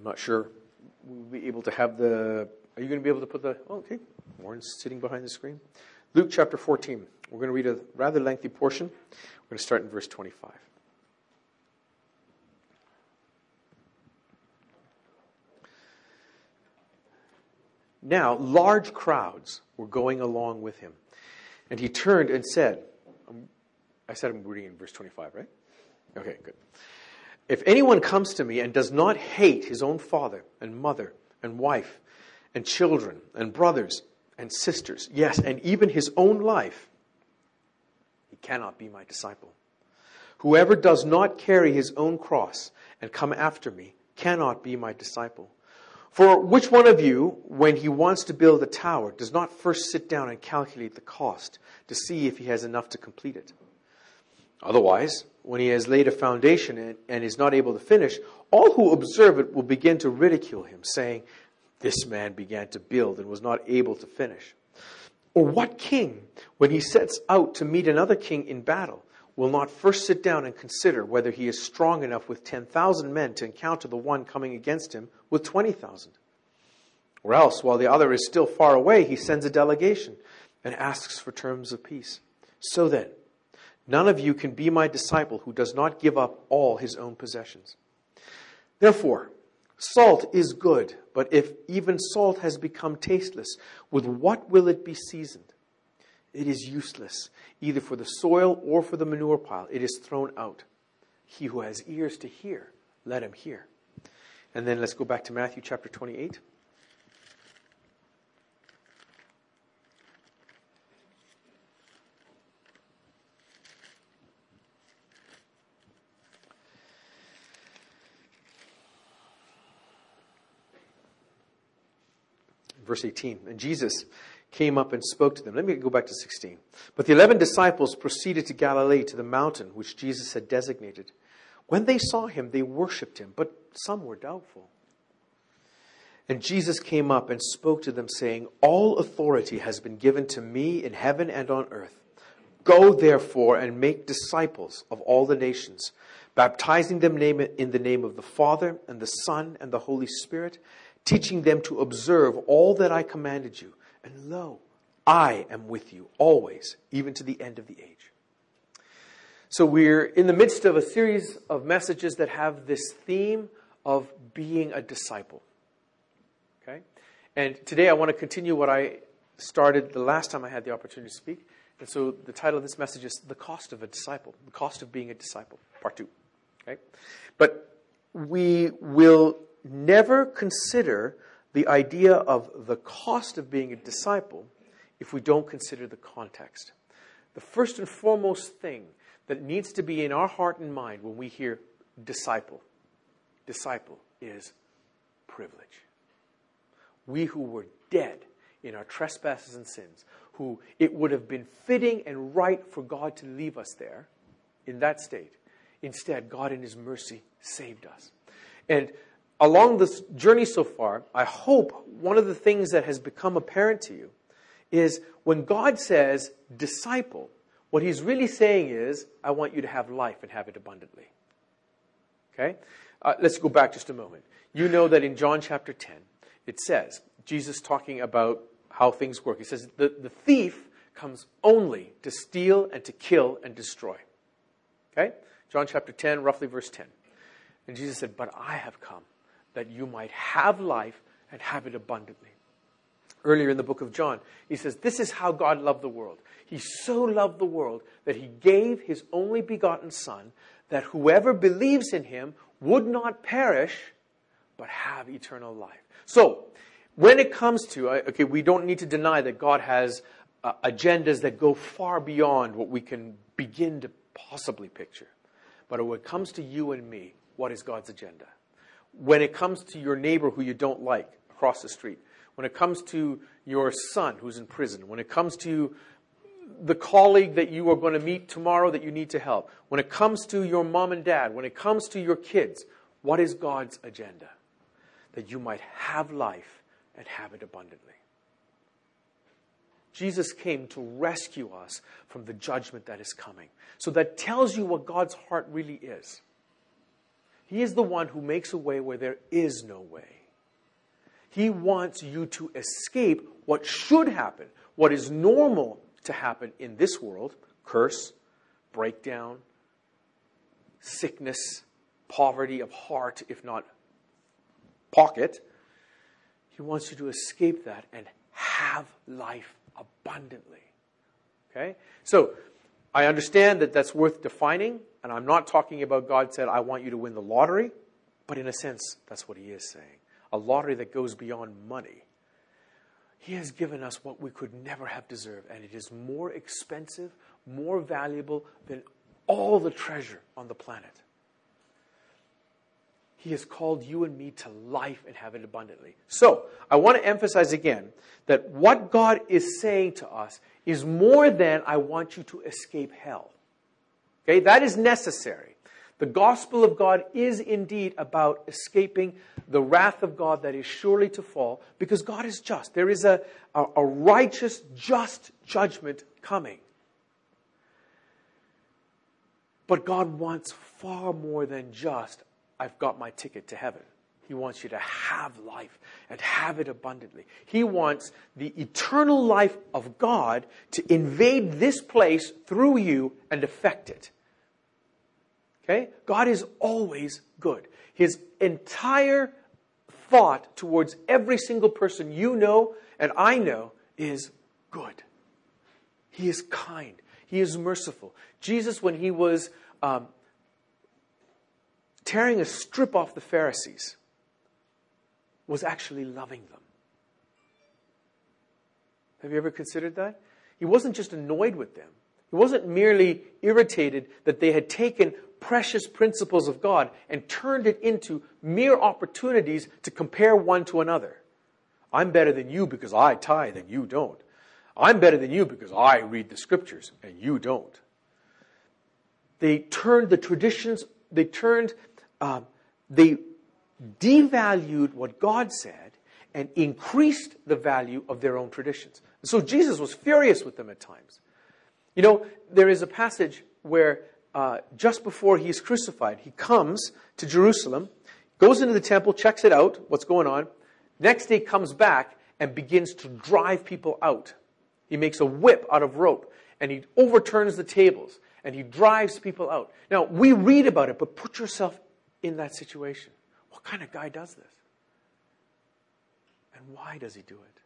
not sure we'll be able to have the... Are you going to be able to put the... Oh, okay. Warren's sitting behind the screen. Luke chapter 14. We're going to read a rather lengthy portion. We're going to start in verse 25. Now, large crowds were going along with him. And he turned and said... I said I'm reading in verse 25, right? Okay, good. If anyone comes to me and does not hate his own father and mother and wife and children and brothers and sisters, yes, and even his own life, he cannot be my disciple. Whoever does not carry his own cross and come after me cannot be my disciple. For which one of you, when he wants to build a tower, does not first sit down and calculate the cost to see if he has enough to complete it? Otherwise, when he has laid a foundation and is not able to finish, all who observe it will begin to ridicule him, saying, "This man began to build and was not able to finish." Or what king, when he sets out to meet another king in battle, will not first sit down and consider whether he is strong enough with 10,000 men to encounter the one coming against him with 20,000? Or else, while the other is still far away, he sends a delegation and asks for terms of peace. So then, none of you can be my disciple who does not give up all his own possessions. Therefore, salt is good, but if even salt has become tasteless, with what will it be seasoned? It is useless, either for the soil or for the manure pile. It is thrown out. He who has ears to hear, let him hear. And then let's go back to Matthew chapter 28. Verse 18, and Jesus came up and spoke to them. Let me go back to 16. But the 11 disciples proceeded to Galilee, to the mountain which Jesus had designated. When they saw him, they worshipped him, but some were doubtful. And Jesus came up and spoke to them, saying, "All authority has been given to me in heaven and on earth. Go, therefore, and make disciples of all the nations, baptizing them in the name of the Father and the Son and the Holy Spirit, teaching them to observe all that I commanded you. And lo, I am with you always, even to the end of the age." So we're in the midst of a series of messages that have this theme of being a disciple. Okay? And today I want to continue what I started the last time I had the opportunity to speak. And so the title of this message is The Cost of a Disciple, the cost of being a disciple, part 2. Okay? But we will never consider the idea of the cost of being a disciple if we don't consider the context. The first and foremost thing that needs to be in our heart and mind when we hear disciple is privilege. We who were dead in our trespasses and sins, who it would have been fitting and right for God to leave us there in that state. Instead, God in His mercy saved us. And along this journey so far, I hope one of the things that has become apparent to you is when God says disciple, what He's really saying is, I want you to have life and have it abundantly. Okay? Let's go back just a moment. You know that in John chapter 10, it says, Jesus talking about how things work. He says, the thief comes only to steal and to kill and destroy. Okay? John chapter 10, roughly verse 10. And Jesus said, but I have come that you might have life and have it abundantly. Earlier in the book of John, he says, this is how God loved the world. He so loved the world that He gave His only begotten Son, that whoever believes in Him would not perish, but have eternal life. So, when it comes to, we don't need to deny that God has agendas that go far beyond what we can begin to possibly picture. But when it comes to you and me, what is God's agenda? When it comes to your neighbor who you don't like across the street, when it comes to your son who's in prison, when it comes to the colleague that you are going to meet tomorrow that you need to help, when it comes to your mom and dad, when it comes to your kids, what is God's agenda? That you might have life and have it abundantly. Jesus came to rescue us from the judgment that is coming. So that tells you what God's heart really is. He is the one who makes a way where there is no way. He wants you to escape what should happen, what is normal to happen in this world: curse, breakdown, sickness, poverty of heart, if not pocket. He wants you to escape that and have life abundantly. Okay? So, I understand that that's worth defining, and I'm not talking about God said, I want you to win the lottery, but in a sense, that's what he is saying. A lottery that goes beyond money. He has given us what we could never have deserved, and it is more expensive, more valuable than all the treasure on the planet. He has called you and me to life and have it abundantly. So, I want to emphasize again that what God is saying to us is more than I want you to escape hell. Okay, that is necessary. The gospel of God is indeed about escaping the wrath of God that is surely to fall, because God is just. There is a righteous, just judgment coming. But God wants far more than just, I've got my ticket to heaven. He wants you to have life and have it abundantly. He wants the eternal life of God to invade this place through you and affect it. Okay? God is always good. His entire thought towards every single person you know and I know is good. He is kind. He is merciful. Jesus, when he was tearing a strip off the Pharisees, was actually loving them. Have you ever considered that? He wasn't just annoyed with them. He wasn't merely irritated that they had taken precious principles of God and turned it into mere opportunities to compare one to another. I'm better than you because I tithe and you don't. I'm better than you because I read the scriptures and you don't. They turned the traditions, they devalued what God said and increased the value of their own traditions. So Jesus was furious with them at times. You know, there is a passage where just before he is crucified, he comes to Jerusalem, goes into the temple, checks it out, what's going on. Next day comes back and begins to drive people out. He makes a whip out of rope and he overturns the tables and he drives people out. Now, we read about it, but put yourself in that situation. What kind of guy does this? And why does he do it?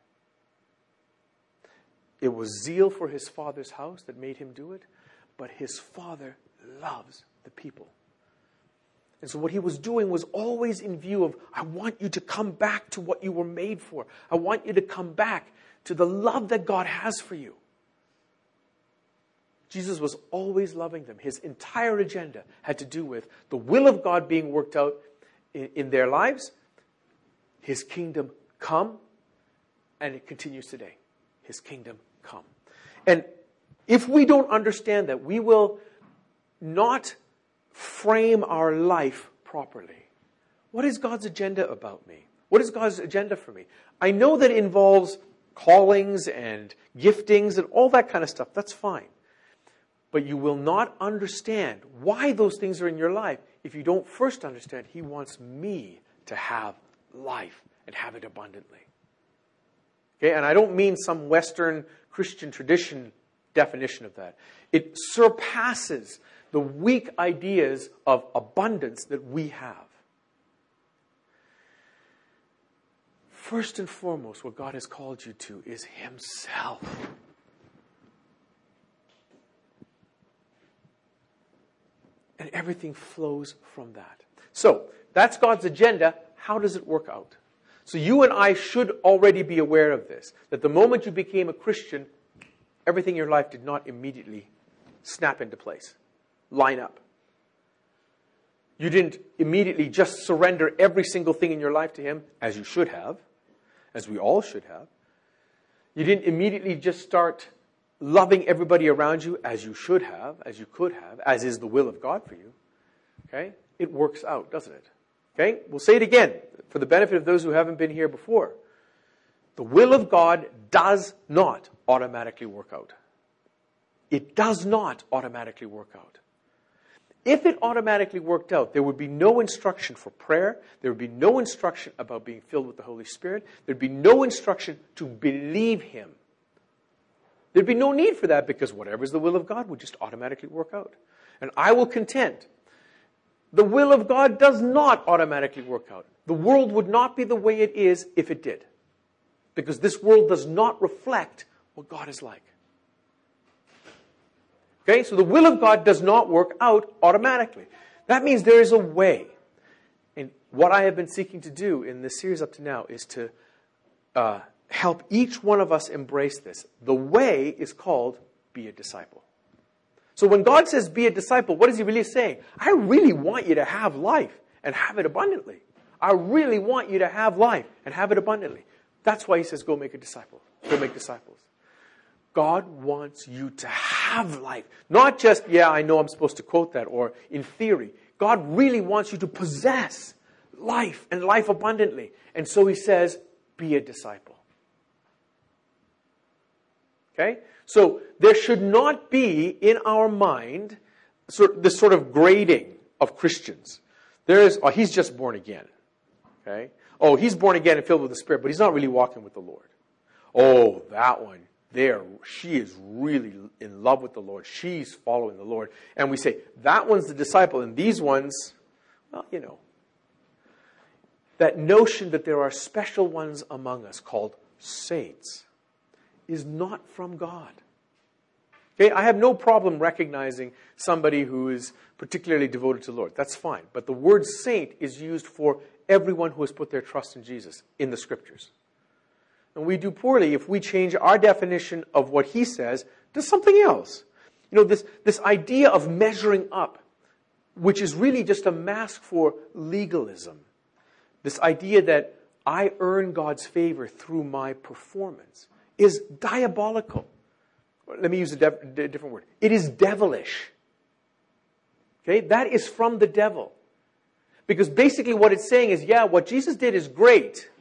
It was zeal for his father's house that made him do it, but his father loves the people. And so what he was doing was always in view of, I want you to come back to what you were made for. I want you to come back to the love that God has for you. Jesus was always loving them. His entire agenda had to do with the will of God being worked out in their lives, his kingdom come, and it continues today. His kingdom come. And if we don't understand that, we will not frame our life properly. What is God's agenda about me? What is God's agenda for me? I know that it involves callings and giftings and all that kind of stuff. That's fine. But you will not understand why those things are in your life if you don't first understand he wants me to have life and have it abundantly. Okay, and I don't mean some Western Christian tradition definition of that. It surpasses the weak ideas of abundance that we have. First and foremost, what God has called you to is himself. And everything flows from that. So, that's God's agenda. How does it work out? So you and I should already be aware of this. That the moment you became a Christian, everything in your life did not immediately snap into place. Line up. You didn't immediately just surrender every single thing in your life to him, as you should have, as we all should have. You didn't immediately just start loving everybody around you as you should have, as you could have, as is the will of God for you. Okay? It works out, doesn't it? Okay? We'll say it again for the benefit of those who haven't been here before. The will of God does not automatically work out. It does not automatically work out. If it automatically worked out, there would be no instruction for prayer. There would be no instruction about being filled with the Holy Spirit. There'd be no instruction to believe Him. There'd be no need for that because whatever is the will of God would just automatically work out. And I will contend, the will of God does not automatically work out. The world would not be the way it is if it did. Because this world does not reflect what God is like. Okay, so the will of God does not work out automatically. That means there is a way. And what I have been seeking to do in this series up to now is to help each one of us embrace this. The way is called be a disciple. So when God says be a disciple, what is He really saying? I really want you to have life and have it abundantly. I really want you to have life and have it abundantly. That's why He says go make a disciple. Go make disciples. God wants you to have life. Not just, yeah, I know I'm supposed to quote that, or in theory. God really wants you to possess life and life abundantly. And so He says, be a disciple. Okay? So there should not be in our mind this sort of grading of Christians. There is, oh, he's just born again. Okay? Oh, he's born again and filled with the Spirit, but he's not really walking with the Lord. Oh, that one. There, she is really in love with the Lord. She's following the Lord. And we say, that one's the disciple, and these ones, well, you know. That notion that there are special ones among us called saints is not from God. Okay, I have no problem recognizing somebody who is particularly devoted to the Lord. That's fine. But the word saint is used for everyone who has put their trust in Jesus in the Scriptures. And we do poorly if we change our definition of what He says to something else. You know, this idea of measuring up, which is really just a mask for legalism. This idea that I earn God's favor through my performance is diabolical. Let me use a different word. It is devilish. Okay? That is from the devil. Because basically what it's saying is, yeah, what Jesus did is great,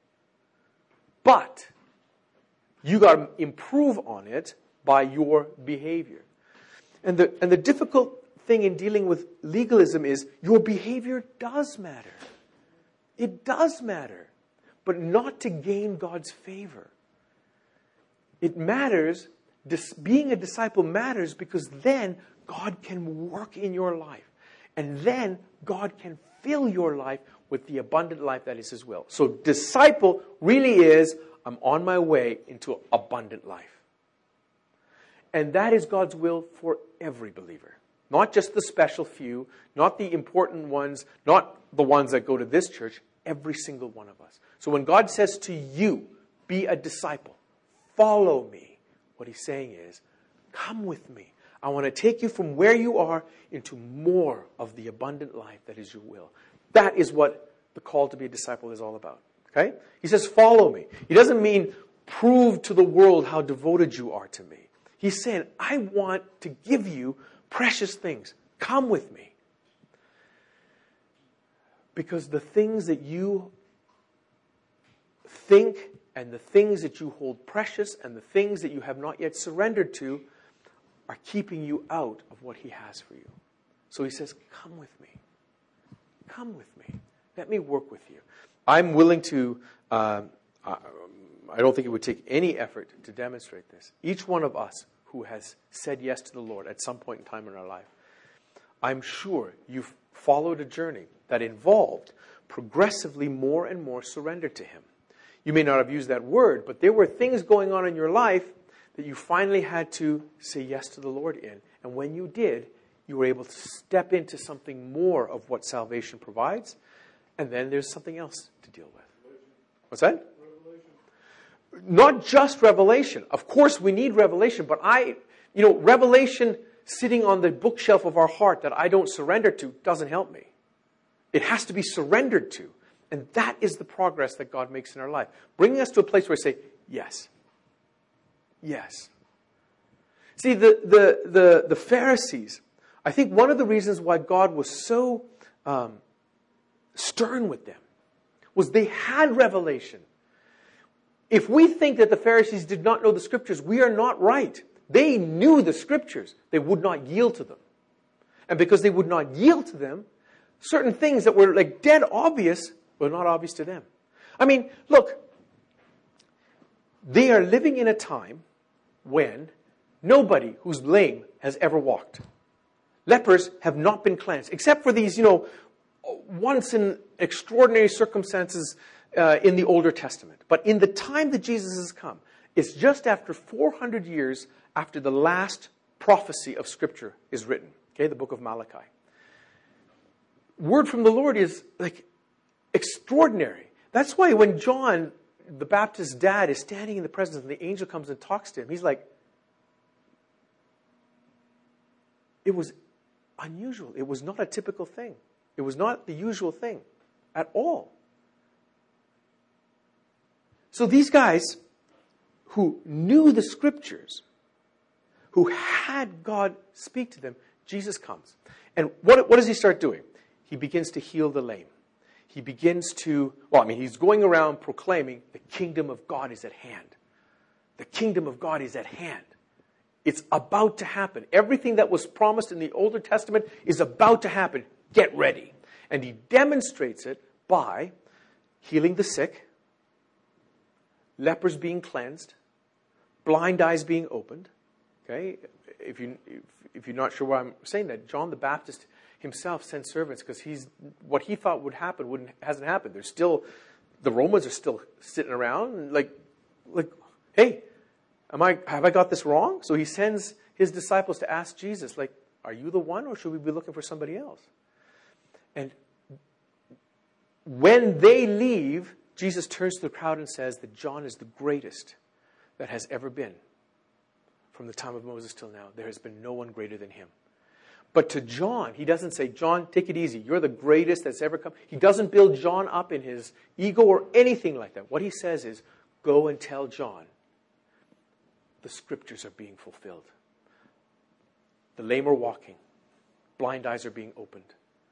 but you got to improve on it by your behavior. And the difficult thing in dealing with legalism is your behavior does matter. It does matter, but not to gain God's favor. It matters, being a disciple matters because then God can work in your life. And then God can fill your life with the abundant life that is His will. So disciple really is, I'm on my way into abundant life. And that is God's will for every believer. Not just the special few, not the important ones, not the ones that go to this church, every single one of us. So when God says to you, be a disciple, follow me, what He's saying is, come with me. I want to take you from where you are into more of the abundant life that is your will. That is what the call to be a disciple is all about. Okay? He says, follow me. He doesn't mean prove to the world how devoted you are to me. He's saying, I want to give you precious things. Come with me. Because the things that you think and the things that you hold precious and the things that you have not yet surrendered to are keeping you out of what He has for you. So He says, come with me. Come with me. Let me work with you. I'm willing to, I don't think it would take any effort to demonstrate this. Each one of us who has said yes to the Lord at some point in time in our life, I'm sure you've followed a journey that involved progressively more and more surrender to Him. You may not have used that word, but there were things going on in your life that you finally had to say yes to the Lord in. And when you did, you were able to step into something more of what salvation provides. And then there's something else to deal with. What's that? Revelation. Not just revelation. Of course we need revelation, but revelation sitting on the bookshelf of our heart that I don't surrender to doesn't help me. It has to be surrendered to. And that is the progress that God makes in our life. Bringing us to a place where we say, yes. Yes. See, the Pharisees, I think one of the reasons why God was so stern with them was they had revelation. If we think that the Pharisees did not know the Scriptures, we are not right. They knew the Scriptures. They would not yield to them. And because they would not yield to them, certain things that were like dead obvious were not obvious to them. I mean, look, they are living in a time when nobody who's lame has ever walked. Lepers have not been cleansed, except for these, once in extraordinary circumstances in the Older Testament. But in the time that Jesus has come, it's just after 400 years after the last prophecy of Scripture is written. Okay, the book of Malachi. Word from the Lord is like extraordinary. That's why when John, the Baptist's dad, is standing in the presence and the angel comes and talks to him, he's like, it was unusual. It was not a typical thing. It was not the usual thing at all. So these guys who knew the Scriptures, who had God speak to them, Jesus comes. And what does he start doing? He begins to heal the lame. He begins to, he's going around proclaiming the kingdom of God is at hand. The kingdom of God is at hand. It's about to happen. Everything that was promised in the Older Testament is about to happen. Get ready. And he demonstrates it by healing the sick, lepers being cleansed, blind eyes being opened. Okay? If you're not sure why I'm saying that, John the Baptist himself sent servants because what he thought would happen hasn't happened. There's still, the Romans are still sitting around like, hey, have I got this wrong? So he sends his disciples to ask Jesus, like, are you the one or should we be looking for somebody else? And when they leave, Jesus turns to the crowd and says that John is the greatest that has ever been. From the time of Moses till now, there has been no one greater than him. But to John, he doesn't say, John, take it easy. You're the greatest that's ever come. He doesn't build John up in his ego or anything like that. What he says is, go and tell John the Scriptures are being fulfilled. The lame are walking. Blind eyes are being opened.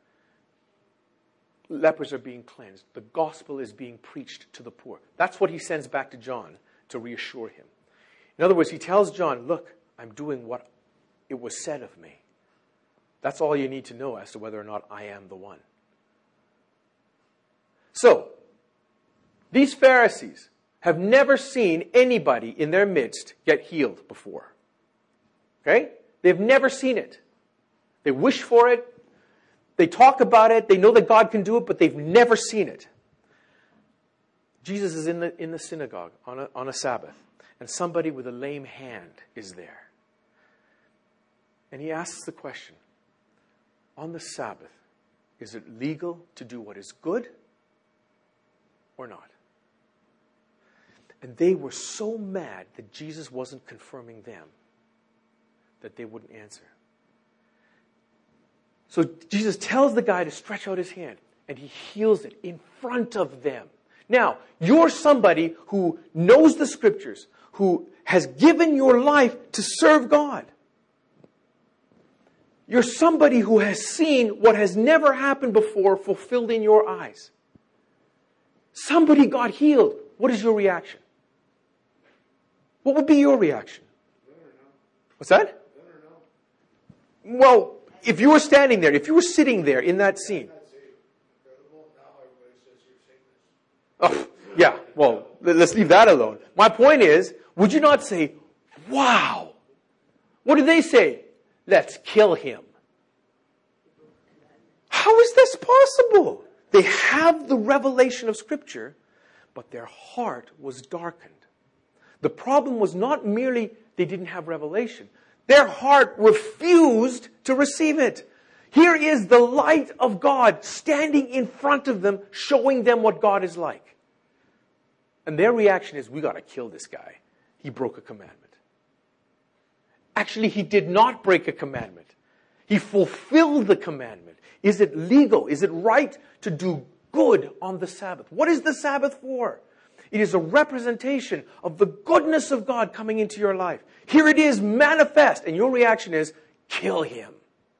Lepers are being cleansed. The gospel is being preached to the poor. That's what he sends back to John to reassure him. In other words, he tells John, look, I'm doing what it was said of me. That's all you need to know as to whether or not I am the one. So, these Pharisees have never seen anybody in their midst get healed before. Okay? They've never seen it. They wish for it. They talk about it. They know that God can do it, but they've never seen it. Jesus is in the synagogue on a Sabbath, and somebody with a lame hand is there. And he asks the question, on the Sabbath, is it legal to do what is good or not? And they were so mad that Jesus wasn't confirming them that they wouldn't answer. So Jesus tells the guy to stretch out his hand, and he heals it in front of them. Now, you're somebody who knows the Scriptures, who has given your life to serve God. You're somebody who has seen what has never happened before fulfilled in your eyes. Somebody got healed. What is your reaction? What would be your reaction? What's that? Well, if you were standing there, if you were sitting there in that scene. Oh, yeah, well, let's leave that alone. My point is, would you not say, wow? What did they say? Let's kill him. How is this possible? They have the revelation of Scripture, but their heart was darkened. The problem was not merely they didn't have revelation. Their heart refused to receive it. Here is the light of God standing in front of them, showing them what God is like. And their reaction is, we got to kill this guy. He broke a commandment. Actually, he did not break a commandment. He fulfilled the commandment. Is it legal? Is it right to do good on the Sabbath? What is the Sabbath for? It is a representation of the goodness of God coming into your life. Here it is manifest, and your reaction is, kill him.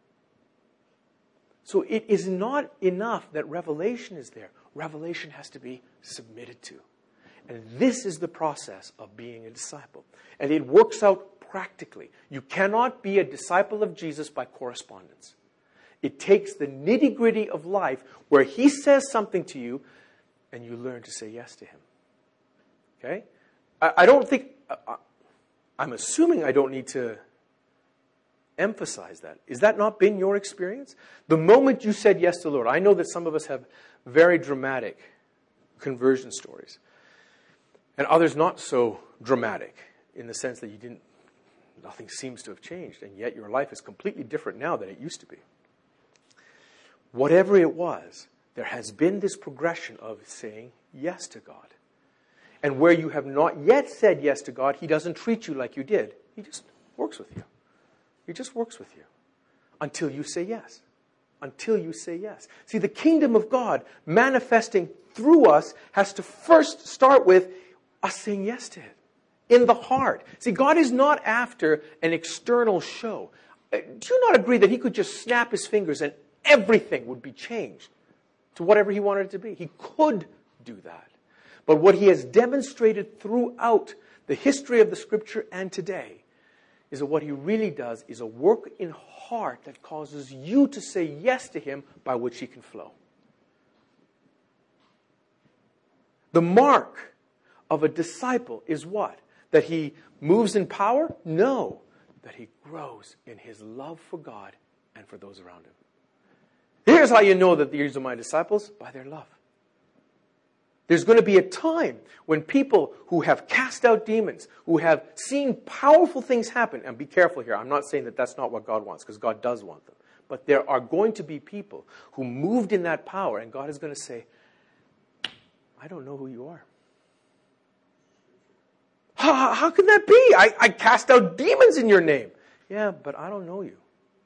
So it is not enough that revelation is there. Revelation has to be submitted to. And this is the process of being a disciple. And it works out practically. You cannot be a disciple of Jesus by correspondence. It takes the nitty-gritty of life where he says something to you and you learn to say yes to him. Okay? I don't think, I'm assuming I don't need to emphasize that. Is that not been your experience? The moment you said yes to the Lord, I know that some of us have very dramatic conversion stories, and others not so dramatic in the sense that nothing seems to have changed, and yet your life is completely different now than it used to be. Whatever it was, there has been this progression of saying yes to God. And where you have not yet said yes to God, he doesn't treat you like you did. He just works with you. He just works with you until you say yes. Until you say yes. See, the kingdom of God manifesting through us has to first start with us saying yes to it. In the heart. See, God is not after an external show. Do you not agree that he could just snap his fingers and everything would be changed to whatever he wanted it to be? He could do that. But what he has demonstrated throughout the history of the Scripture and today is that what he really does is a work in heart that causes you to say yes to him, by which he can flow. The mark of a disciple is what? That he moves in power? No. That he grows in his love for God and for those around him. Here's how you know that these are my disciples: by their love. There's going to be a time when people who have cast out demons, who have seen powerful things happen, and be careful here, I'm not saying that that's not what God wants, because God does want them. But there are going to be people who moved in that power, and God is going to say, I don't know who you are. How can that be? I cast out demons in your name. Yeah, but I don't know you.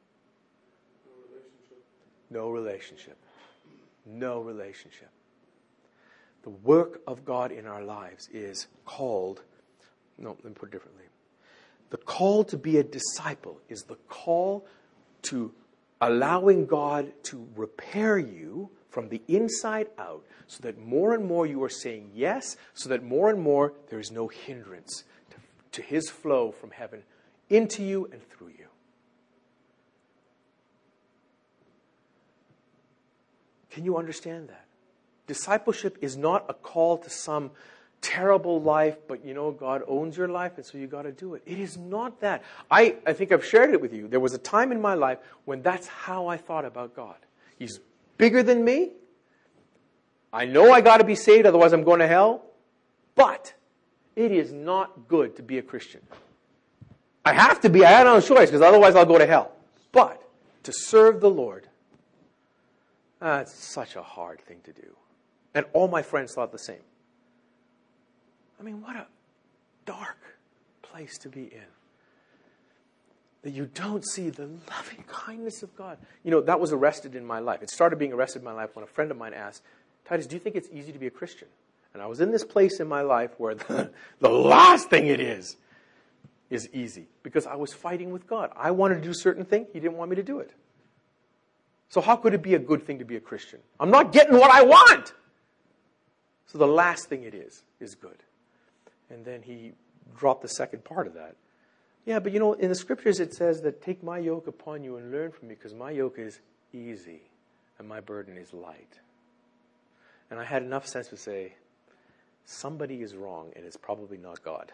No relationship. No relationship. The work of God in our lives is called, let me put it differently. The call to be a disciple is the call to allowing God to repair you from the inside out, so that more and more you are saying yes, so that more and more there is no hindrance to his flow from heaven into you and through you. Can you understand that? Discipleship is not a call to some terrible life, but God owns your life, and so you got to do it. It is not that. I think I've shared it with you. There was a time in my life when that's how I thought about God. He's bigger than me. I know I got to be saved, otherwise I'm going to hell. But it is not good to be a Christian. I have to be. I have no choice, because otherwise I'll go to hell. But to serve the Lord, it's such a hard thing to do. And all my friends thought the same. I mean, what a dark place to be in. That you don't see the loving kindness of God. That was arrested in my life. It started being arrested in my life when a friend of mine asked, Titus, do you think it's easy to be a Christian? And I was in this place in my life where the last thing it is easy. Because I was fighting with God. I wanted to do a certain thing. He didn't want me to do it. So how could it be a good thing to be a Christian? I'm not getting what I want. So the last thing it is good. And then he dropped the second part of that. Yeah, but in the Scriptures it says that take my yoke upon you and learn from me, because my yoke is easy and my burden is light. And I had enough sense to say, somebody is wrong, and it's probably not God.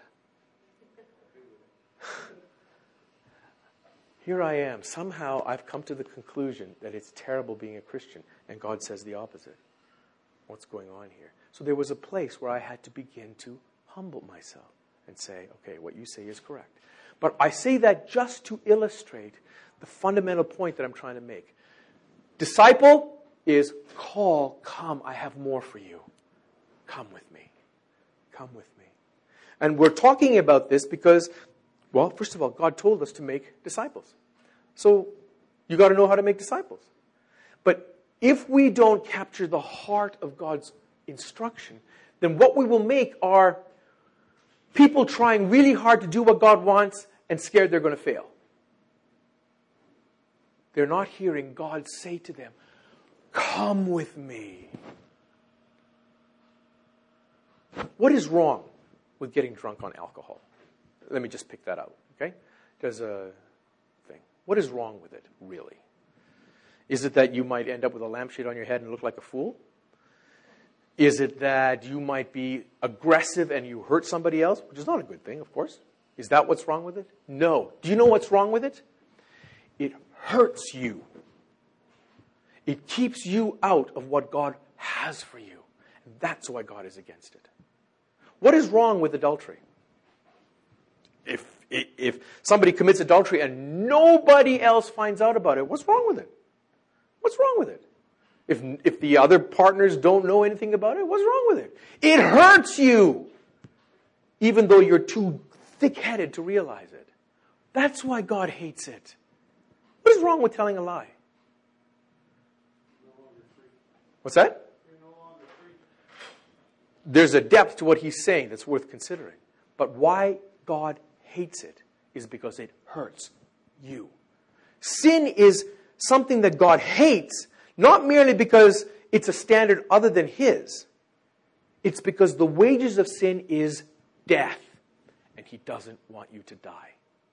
Here I am. Somehow I've come to the conclusion that it's terrible being a Christian, and God says the opposite. What's going on here? So there was a place where I had to begin to humble myself and say, okay, what you say is correct. But I say that just to illustrate the fundamental point that I'm trying to make. Disciple is call, come, I have more for you. Come with me. Come with me. And we're talking about this because, well, first of all, God told us to make disciples. So you got to know how to make disciples. But if we don't capture the heart of God's instruction, then what we will make are people trying really hard to do what God wants and scared they're going to fail. They're not hearing God say to them, come with me. What is wrong with getting drunk on alcohol? Let me just pick that out, okay? There's a thing. What is wrong with it, really? Is it that you might end up with a lampshade on your head and look like a fool? Is it that you might be aggressive and you hurt somebody else? Which is not a good thing, of course. Is that what's wrong with it? No. Do you know what's wrong with it? It hurts you. It keeps you out of what God has for you. And that's why God is against it. What is wrong with adultery? If somebody commits adultery and nobody else finds out about it, what's wrong with it? What's wrong with it? If the other partners don't know anything about it, what's wrong with it? It hurts you, even though you're too thick-headed to realize it. That's why God hates it. What is wrong with telling a lie? What's that? There's a depth to what he's saying that's worth considering. But why God hates it is because it hurts you. Sin is something that God hates, not merely because it's a standard other than his. It's because the wages of sin is death, and he doesn't want you to die.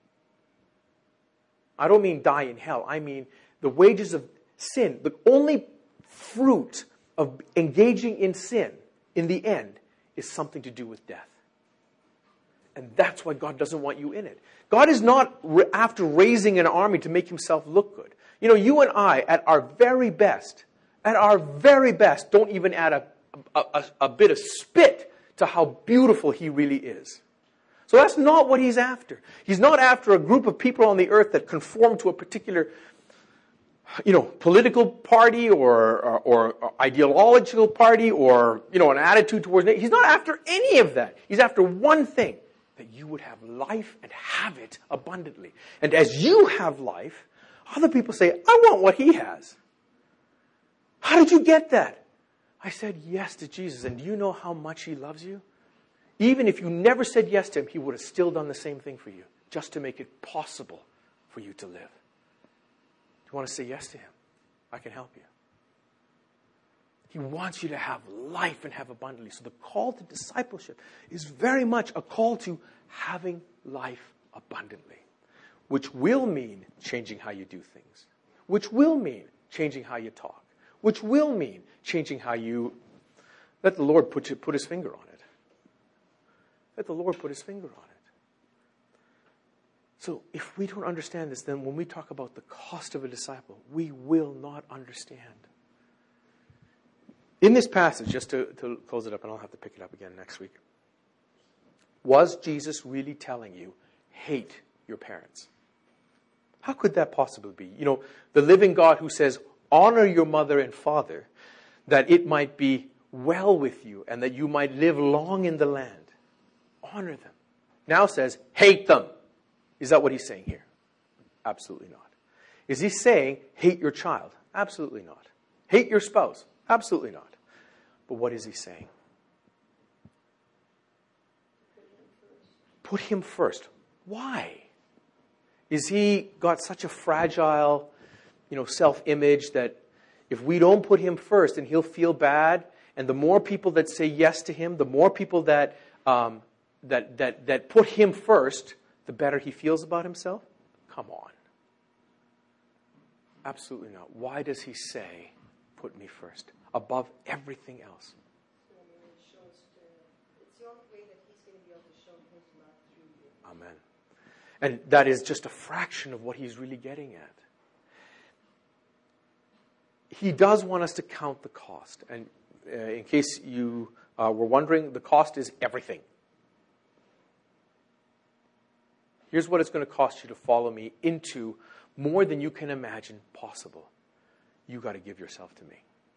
I don't mean die in hell. I mean the wages of sin. The only fruit of engaging in sin, in the end, is something to do with death. And that's why God doesn't want you in it. God is not after raising an army to make himself look good. You know, you and I, at our very best, don't even add a bit of spit to how beautiful he really is. So that's not what he's after. He's not after a group of people on the earth that conform to a particular, political party or ideological party or, an attitude towards it. He's not after any of that. He's after one thing, that you would have life and have it abundantly. And as you have life, other people say, I want what he has. How did you get that? I said yes to Jesus. And do you know how much he loves you? Even if you never said yes to him, he would have still done the same thing for you, just to make it possible for you to live. You want to say yes to him? I can help you. He wants you to have life and have abundantly. So the call to discipleship is very much a call to having life abundantly, which will mean changing how you do things, which will mean changing how you talk, which will mean changing how you let the Lord put his finger on it. Let the Lord put his finger on it. So if we don't understand this, then when we talk about the cost of a disciple, we will not understand. In this passage, just to close it up, and I'll have to pick it up again next week, was Jesus really telling you, hate your parents? How could that possibly be? The living God who says, honor your mother and father, that it might be well with you and that you might live long in the land. Honor them. Now says, hate them. Is that what he's saying here? Absolutely not. Is he saying, hate your child? Absolutely not. Hate your spouse? Absolutely not. But what is he saying? Put him first. Why? Is he got such a fragile, self-image that if we don't put him first, then he'll feel bad? And the more people that say yes to him, the more people that put him first, the better he feels about himself? Come on. Absolutely not. Why does he say, put me first, above everything else? It's the only way that he's going to be able to show his love through you. Amen. And that is just a fraction of what he's really getting at. He does want us to count the cost. And in case you were wondering, the cost is everything. Here's what it's going to cost you to follow me into more than you can imagine possible. You got to give yourself to me.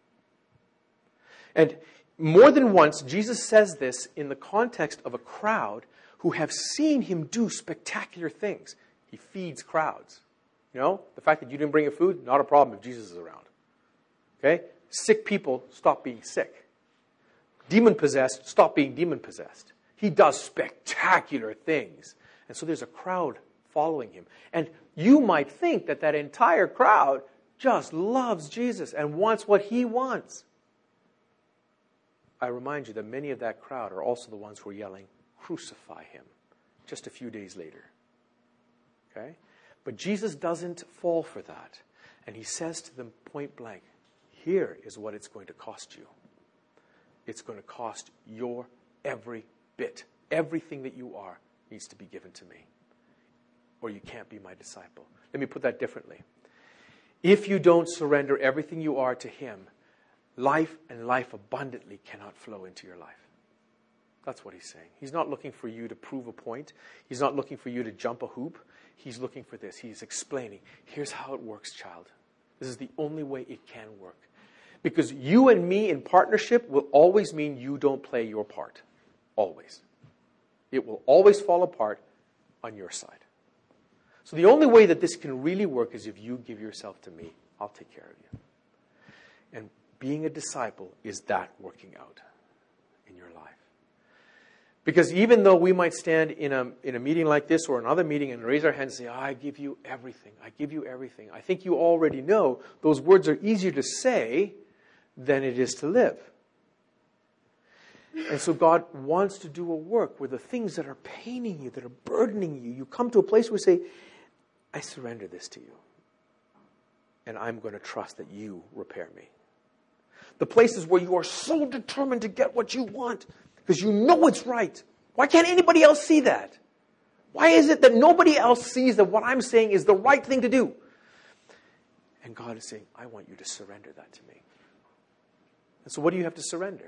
And more than once, Jesus says this in the context of a crowd who have seen him do spectacular things. He feeds crowds. The fact that you didn't bring your food, not a problem if Jesus is around. Okay? Sick people stop being sick. Demon-possessed stop being demon-possessed. He does spectacular things. And so there's a crowd following him. And you might think that entire crowd just loves Jesus and wants what he wants. I remind you that many of that crowd are also the ones who are yelling, crucify him, just a few days later. Okay? But Jesus doesn't fall for that. And he says to them point blank, here is what it's going to cost you. It's going to cost your every bit. Everything that you are needs to be given to me, or you can't be my disciple. Let me put that differently. If you don't surrender everything you are to him, life and life abundantly cannot flow into your life. That's what he's saying. He's not looking for you to prove a point. He's not looking for you to jump a hoop. He's looking for this. He's explaining, here's how it works, child. This is the only way it can work. Because you and me in partnership will always mean you don't play your part. Always. It will always fall apart on your side. So the only way that this can really work is if you give yourself to me. I'll take care of you. And being a disciple is that working out in your life. Because even though we might stand in a meeting like this or another meeting and raise our hands and say, I give you everything. I give you everything. I think you already know those words are easier to say than it is to live. And so God wants to do a work where the things that are paining you, that are burdening you, you come to a place where you say, I surrender this to you. And I'm going to trust that you repair me. The places where you are so determined to get what you want because you know it's right. Why can't anybody else see that? Why is it that nobody else sees that what I'm saying is the right thing to do? And God is saying, I want you to surrender that to me. And so what do you have to surrender?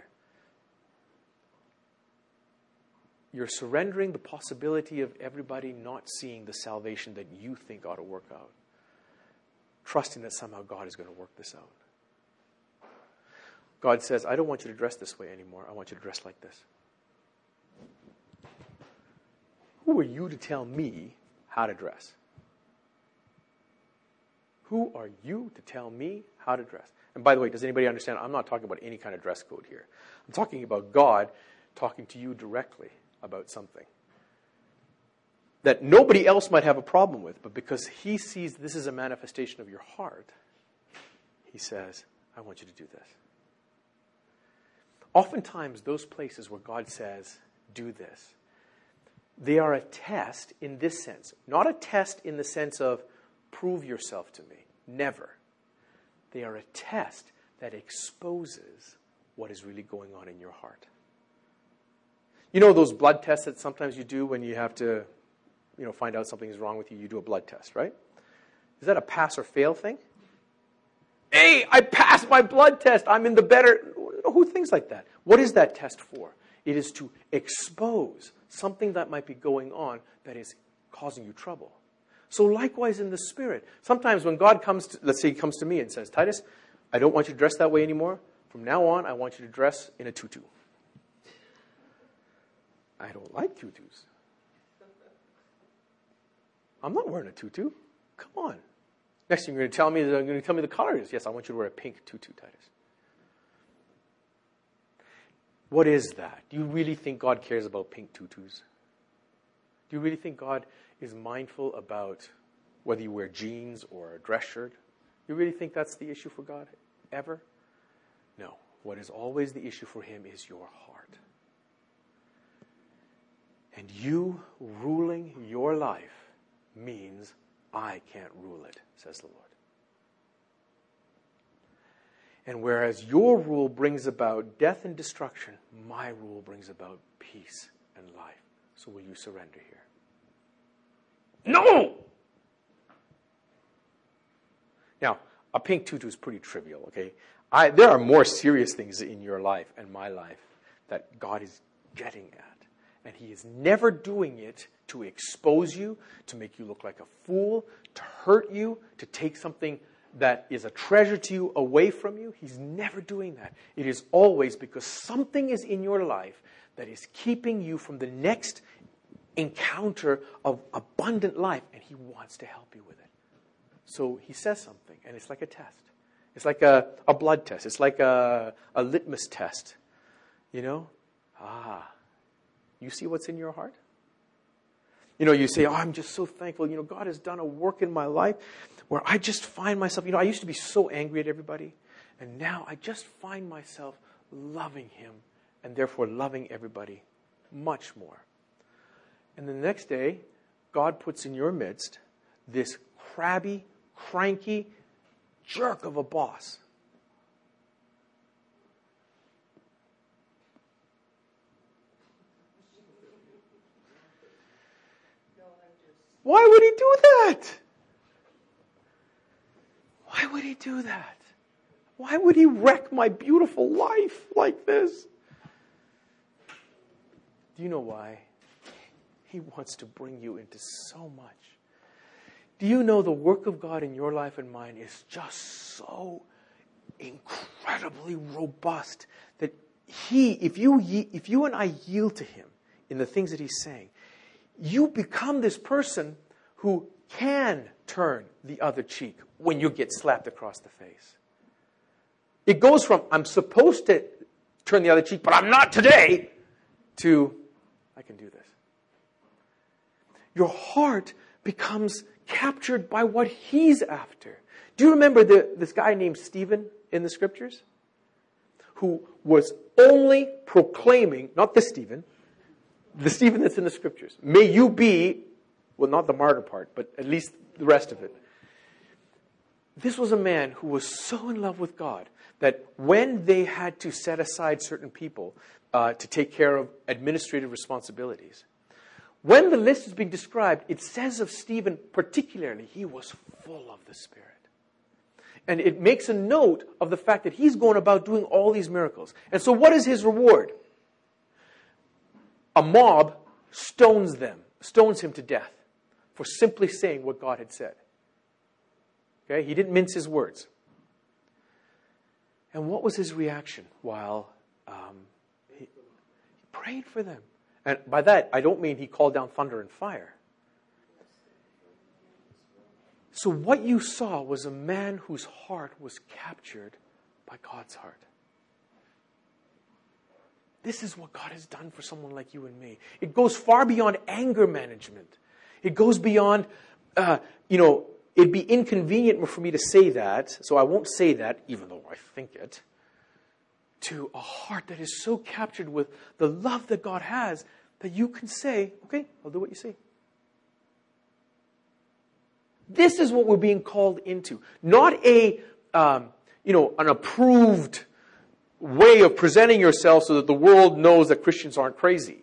You're surrendering the possibility of everybody not seeing the salvation that you think ought to work out. Trusting that somehow God is going to work this out. God says, I don't want you to dress this way anymore. I want you to dress like this. Who are you to tell me how to dress? Who are you to tell me how to dress? And by the way, does anybody understand? I'm not talking about any kind of dress code here. I'm talking about God talking to you directly about something that nobody else might have a problem with, but because he sees this is a manifestation of your heart, he says, I want you to do this. Oftentimes, those places where God says, do this, they are a test in this sense. Not a test in the sense of prove yourself to me. Never. They are a test that exposes what is really going on in your heart. You know those blood tests that sometimes you do when you have to, find out something is wrong with you? You do a blood test, right? Is that a pass or fail thing? Hey, I passed my blood test. I'm in the better. Who thinks like that? What is that test for? It is to expose something that might be going on that is causing you trouble. So likewise in the Spirit. Sometimes when God comes to me and says, Titus, I don't want you to dress that way anymore. From now on, I want you to dress in a tutu. I don't like tutus. I'm not wearing a tutu. Come on. Next thing you're going to tell me the color is. Yes, I want you to wear a pink tutu, Titus. What is that? Do you really think God cares about pink tutus? Do you really think God is mindful about whether you wear jeans or a dress shirt? You really think that's the issue for God? Ever? No. What is always the issue for him is your heart. And you ruling your life means I can't rule it, says the Lord. And whereas your rule brings about death and destruction, my rule brings about peace and life. So will you surrender here? No! Now, a pink tutu is pretty trivial, okay? There are more serious things in your life and my life that God is getting at. And he is never doing it to expose you, to make you look like a fool, to hurt you, to take something that is a treasure to you away from you. He's never doing that. It is always because something is in your life that is keeping you from the next encounter of abundant life, and he wants to help you with it. So he says something, and it's like a test. It's like a blood test. It's like a litmus test. You see what's in your heart? You say, I'm just so thankful. God has done a work in my life where I just find myself, I used to be so angry at everybody. And now I just find myself loving him and therefore loving everybody much more. And the next day, God puts in your midst this crabby, cranky, jerk of a boss. Why would he do that? Why would he do that? Why would he wreck my beautiful life like this? Do you know why? He wants to bring you into so much. Do you know the work of God in your life and mine is just so incredibly robust that if you and I yield to him in the things that he's saying, you become this person who can turn the other cheek when you get slapped across the face. It goes from, I'm supposed to turn the other cheek, but I'm not today, to, I can do this. Your heart becomes captured by what he's after. Do you remember this guy named Stephen in the scriptures? Who was only proclaiming, not this Stephen, the Stephen that's in the scriptures. May you be, well, not the martyr part, but at least the rest of it. This was a man who was so in love with God that when they had to set aside certain people to take care of administrative responsibilities, when the list is being described, it says of Stephen particularly, he was full of the Spirit. And it makes a note of the fact that he's going about doing all these miracles. And so what is his reward? A mob stones him to death for simply saying what God had said. Okay, he didn't mince his words. And what was his reaction while he prayed for them? And by that, I don't mean he called down thunder and fire. So what you saw was a man whose heart was captured by God's heart. This is what God has done for someone like you and me. It goes far beyond anger management. It goes beyond, it'd be inconvenient for me to say that, so I won't say that, even though I think it, to a heart that is so captured with the love that God has that you can say, okay, I'll do what you say. This is what we're being called into. Not an approved way of presenting yourself so that the world knows that Christians aren't crazy.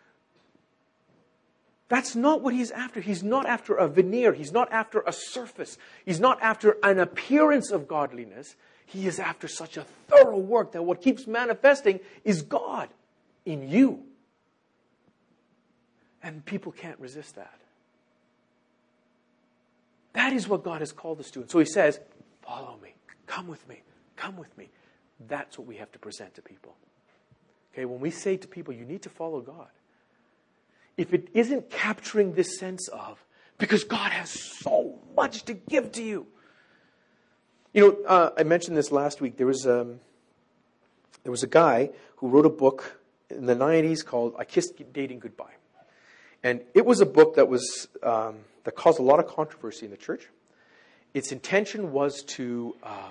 That's not what he's after. He's not after a veneer. He's not after a surface. He's not after an appearance of godliness. He is after such a thorough work that what keeps manifesting is God in you. And people can't resist that. That is what God has called us to. And so he says, follow me. Come with me. Come with me. That's what we have to present to people. Okay, when we say to people, you need to follow God. If it isn't capturing this sense of, because God has so much to give to you. I mentioned this last week. There was a guy who wrote a book in the 90s called I Kissed Dating Goodbye. And it was a book that was that caused a lot of controversy in the church. Its intention was to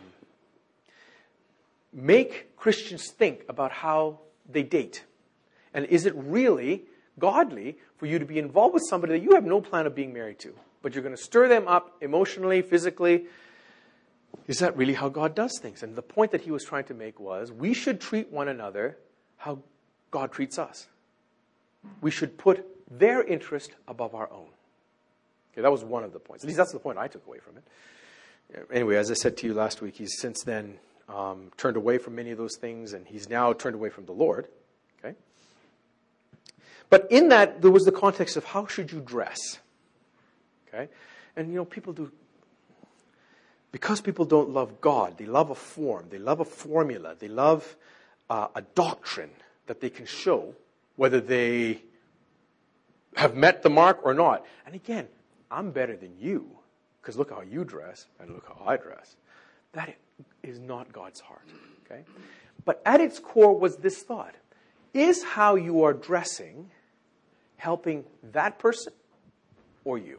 make Christians think about how they date. And is it really godly for you to be involved with somebody that you have no plan of being married to, but you're going to stir them up emotionally, physically? Is that really how God does things? And the point that he was trying to make was we should treat one another how God treats us. We should put their interest above our own. Okay, that was one of the points. At least that's the point I took away from it. Anyway, as I said to you last week, he's since then turned away from many of those things, and he's now turned away from the Lord. Okay? But in that, there was the context of how should you dress. Okay? And, people do, because people don't love God, they love a form, they love a formula, they love a doctrine that they can show whether they have met the mark or not. And again, I'm better than you because look how you dress and look how I dress. That is not God's heart. Okay? But at its core was this thought. Is how you are dressing helping that person or you?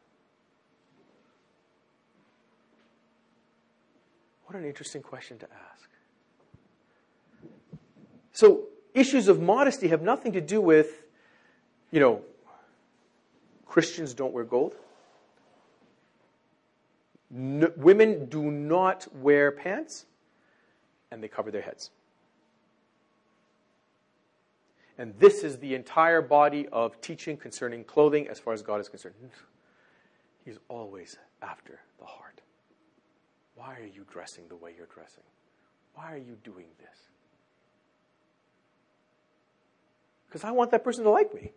What an interesting question to ask. So, issues of modesty have nothing to do with, Christians don't wear gold. Women do not wear pants, and they cover their heads. And this is the entire body of teaching concerning clothing as far as God is concerned. He's always after the heart. Why are you dressing the way you're dressing? Why are you doing this? Because I want that person to like me.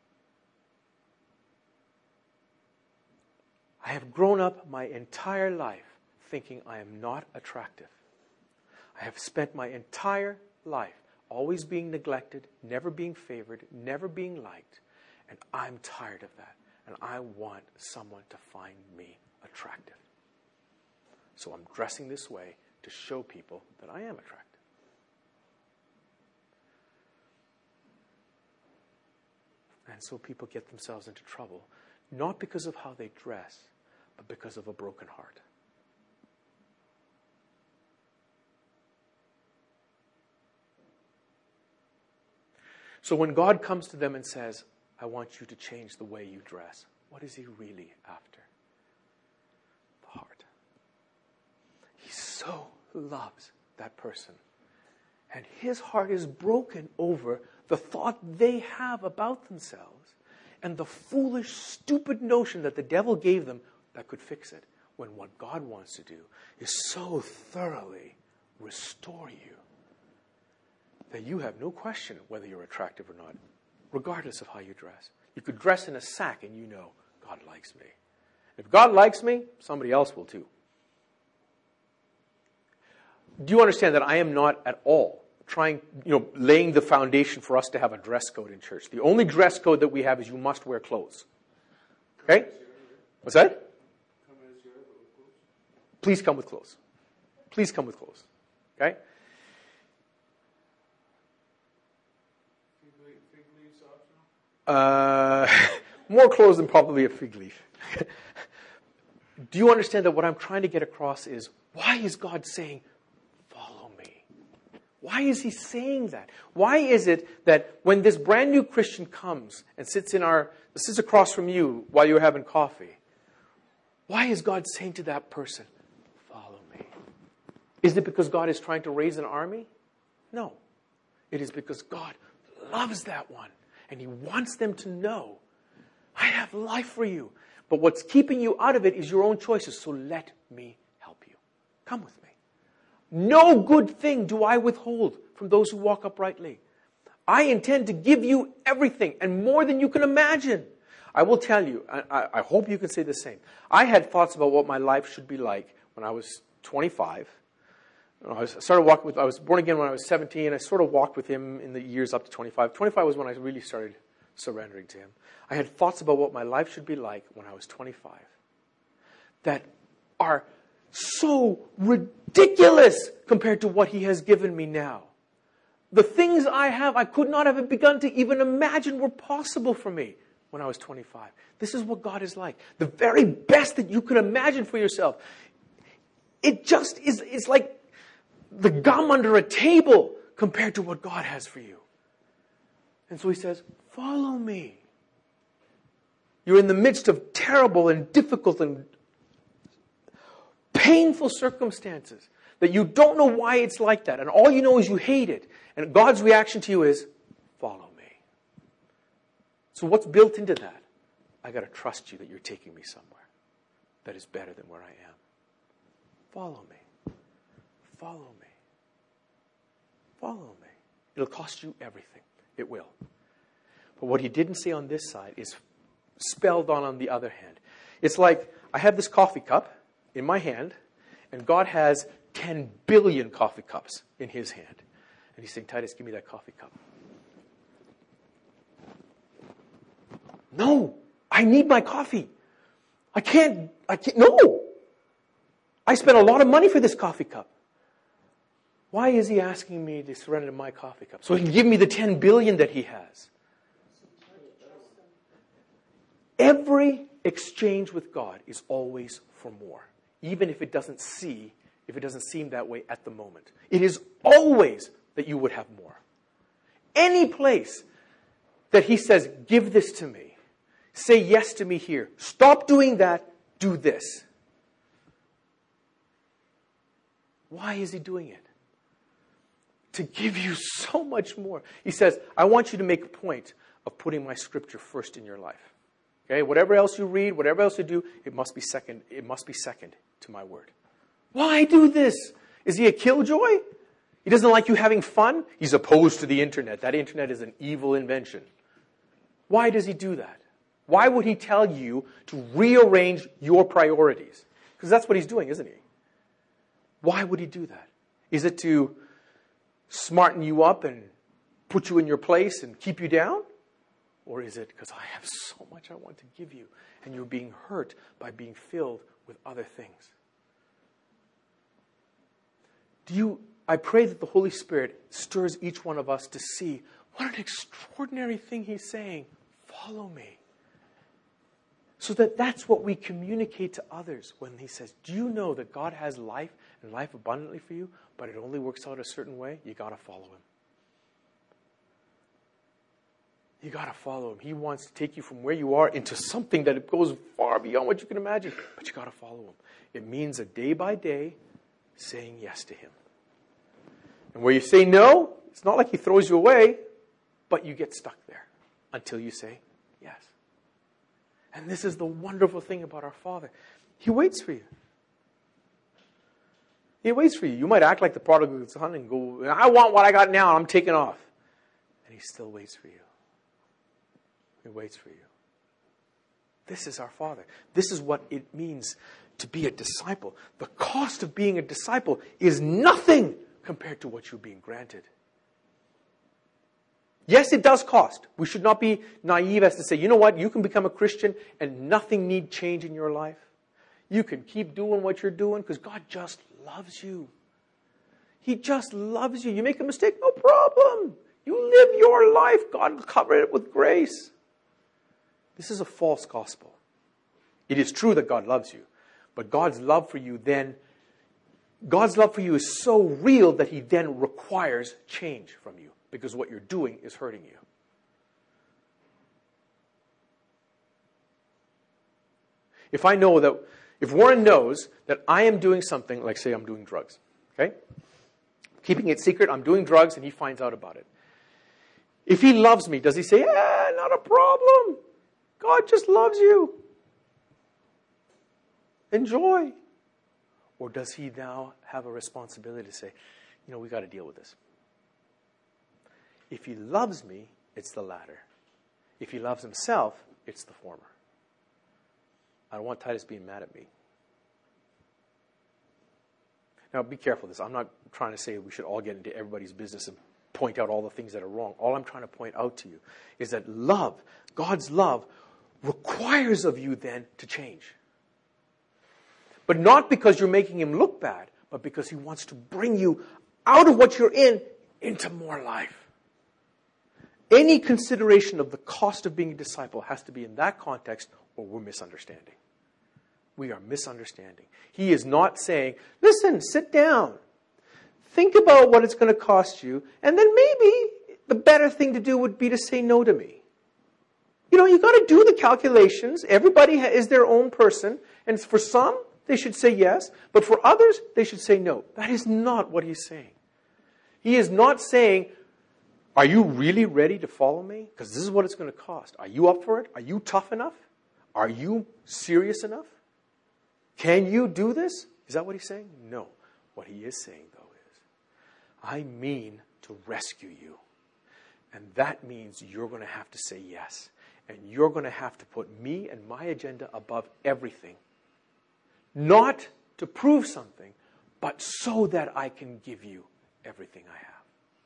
I have grown up my entire life thinking I am not attractive. I have spent my entire life always being neglected, never being favored, never being liked. And I'm tired of that. And I want someone to find me attractive. So I'm dressing this way to show people that I am attractive. And so people get themselves into trouble, not because of how they dress, but because of a broken heart. So when God comes to them and says, I want you to change the way you dress, what is he really after? The heart. He so loves that person. And his heart is broken over the thought they have about themselves and the foolish, stupid notion that the devil gave them that could fix it, when what God wants to do is so thoroughly restore you that you have no question whether you're attractive or not, regardless of how you dress. You could dress in a sack and you know, God likes me. If God likes me, somebody else will too. Do you understand that I am not at all laying the foundation for us to have a dress code in church? The only dress code that we have is you must wear clothes. Okay? What's that? Please come with clothes. Please come with clothes. Okay? More clothes than probably a fig leaf. Do you understand that what I'm trying to get across is, why is God saying, follow me? Why is he saying that? Why is it that when this brand new Christian comes and sits across from you while you're having coffee, why is God saying to that person, follow me? Is it because God is trying to raise an army? No. It is because God loves that one. And he wants them to know, I have life for you. But what's keeping you out of it is your own choices. So let me help you. Come with me. No good thing do I withhold from those who walk uprightly. I intend to give you everything and more than you can imagine. I will tell you, I hope you can say the same. I had thoughts about what my life should be like when I was 25. I was born again when I was 17. I sort of walked with him in the years up to 25. 25 was when I really started surrendering to him. I had thoughts about what my life should be like when I was 25 that are so ridiculous compared to what he has given me now. The things I have, I could not have begun to even imagine were possible for me when I was 25. This is what God is like. The very best that you could imagine for yourself. It just is, it's like the gum under a table compared to what God has for you. And so he says, follow me. You're in the midst of terrible and difficult and painful circumstances that you don't know why it's like that. And all you know is you hate it. And God's reaction to you is, follow me. So what's built into that? I got to trust you that you're taking me somewhere that is better than where I am. Follow me. Follow me. Follow me. It'll cost you everything. It will. But what he didn't say on this side is spelled on the other hand. It's like I have this coffee cup in my hand, and God has 10 billion coffee cups in his hand. And he's saying, Titus, give me that coffee cup. No, I need my coffee. I can't, no. I spent a lot of money for this coffee cup. Why is he asking me to surrender my coffee cup? So he can give me the 10 billion that he has. Every exchange with God is always for more, even if it doesn't seem that way at the moment. It is always that you would have more. Any place that he says, give this to me, say yes to me here, stop doing that, do this. Why is he doing it? To give you so much more. He says, I want you to make a point of putting my scripture first in your life. Okay? Whatever else you read, whatever else you do, it must be second to my word. Why do this? Is he a killjoy? He doesn't like you having fun? He's opposed to the internet. That internet is an evil invention. Why does he do that? Why would he tell you to rearrange your priorities? Because that's what he's doing, isn't he? Why would he do that? Is it to smarten you up and put you in your place and keep you down? Or is it because I have so much I want to give you and you're being hurt by being filled with other things? I pray that the Holy Spirit stirs each one of us to see what an extraordinary thing he's saying. Follow me. So that's what we communicate to others when he says, do you know that God has life and life abundantly for you, but it only works out a certain way? You got to follow him. You got to follow him. He wants to take you from where you are into something that goes far beyond what you can imagine, but you got to follow him. It means a day by day saying yes to him. And where you say no, it's not like he throws you away, but you get stuck there until you say yes. And this is the wonderful thing about our Father. He waits for you. He waits for you. You might act like the prodigal son and go, I want what I got now, I'm taking off. And he still waits for you. He waits for you. This is our Father. This is what it means to be a disciple. The cost of being a disciple is nothing compared to what you're being granted. Yes, it does cost. We should not be naive as to say, you know what, you can become a Christian and nothing need change in your life. You can keep doing what you're doing because God just loves you. He just loves you. You make a mistake, no problem. You live your life. God will cover it with grace. This is a false gospel. It is true that God loves you, but God's love for you is so real that he then requires change from you because what you're doing is hurting you. If Warren knows that I am doing something, like say I'm doing drugs, okay? Keeping it secret, I'm doing drugs and he finds out about it. If he loves me, does he say, not a problem. God just loves you. Enjoy. Or does he now have a responsibility to say, we got to deal with this. If he loves me, it's the latter. If he loves himself, it's the former. I don't want Titus being mad at me. Now, be careful with this. I'm not trying to say we should all get into everybody's business and point out all the things that are wrong. All I'm trying to point out to you is that love, God's love, requires of you then to change. But not because you're making him look bad, but because he wants to bring you out of what you're in into more life. Any consideration of the cost of being a disciple has to be in that context, or we're misunderstanding. We are misunderstanding. He is not saying, listen, sit down. Think about what it's going to cost you, and then maybe the better thing to do would be to say no to me. You got to do the calculations. Everybody is their own person, and for some, they should say yes, but for others, they should say no. That is not what he's saying. He is not saying, are you really ready to follow me? Because this is what it's going to cost. Are you up for it? Are you tough enough? Are you serious enough? Can you do this? Is that what he's saying? No. What he is saying, though, is, I mean to rescue you. And that means you're going to have to say yes. And you're going to have to put me and my agenda above everything. Not to prove something, but so that I can give you everything I have.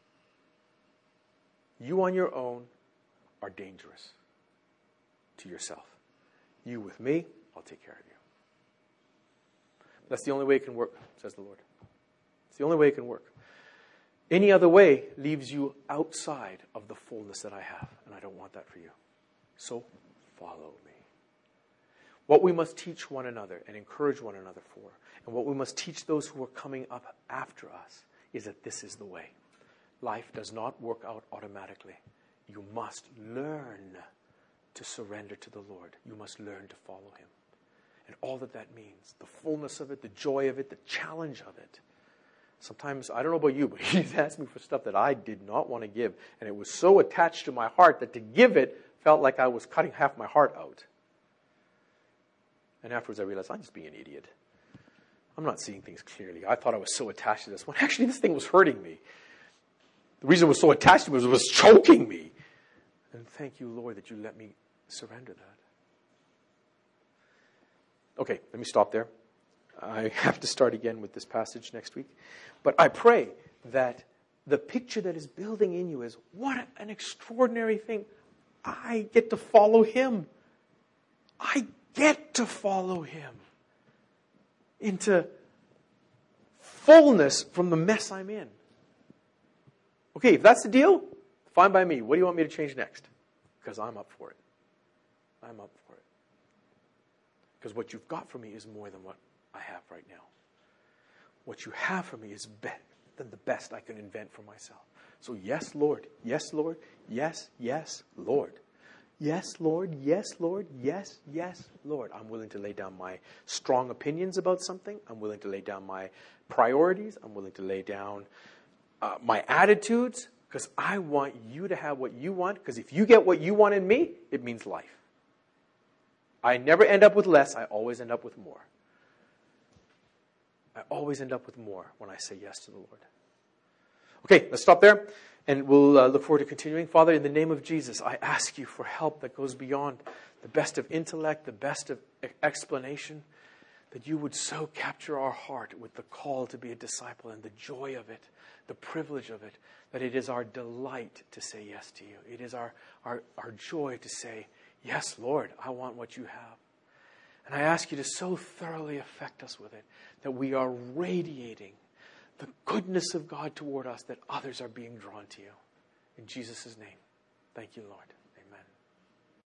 You on your own are dangerous to yourself. You with me, I'll take care of you. That's the only way it can work, says the Lord. It's the only way it can work. Any other way leaves you outside of the fullness that I have, and I don't want that for you. So follow me. What we must teach one another and encourage one another for, and what we must teach those who are coming up after us, is that this is the way. Life does not work out automatically. You must learn to surrender to the Lord. You must learn to follow him. And all that means, the fullness of it, the joy of it, the challenge of it. Sometimes, I don't know about you, but He's asked me for stuff that I did not want to give. And it was so attached to my heart that to give it felt like I was cutting half my heart out. And afterwards I realized I'm just being an idiot. I'm not seeing things clearly. I thought I was so attached to this one. Actually, this thing was hurting me. The reason I was so attached to it was choking me. And thank you, Lord, that you let me surrender that. Okay, let me stop there. I have to start again with this passage next week. But I pray that the picture that is building in you is, what an extraordinary thing. I get to follow Him. I get to follow Him into fullness from the mess I'm in. Okay, if that's the deal, fine by me. What do you want me to change next? Because I'm up for it. I'm up for it. Because what you've got for me is more than what I have right now. What you have for me is better than the best I can invent for myself. So yes, Lord. Yes, Lord. Yes, yes, Lord. Yes, Lord. Yes, Lord. Yes, yes, Lord. I'm willing to lay down my strong opinions about something. I'm willing to lay down my priorities. I'm willing to lay down my attitudes, because I want you to have what you want. Because if you get what you want in me, it means life. I never end up with less. I always end up with more. I always end up with more when I say yes to the Lord. Okay, let's stop there. And we'll look forward to continuing. Father, in the name of Jesus, I ask you for help that goes beyond the best of intellect, the best of explanation, that you would so capture our heart with the call to be a disciple and the joy of it, the privilege of it, that it is our delight to say yes to you. It is our joy to say, yes, Lord, I want what you have. And I ask you to so thoroughly affect us with it, that we are radiating the goodness of God toward us, that others are being drawn to you. In Jesus' name, thank you, Lord. Amen.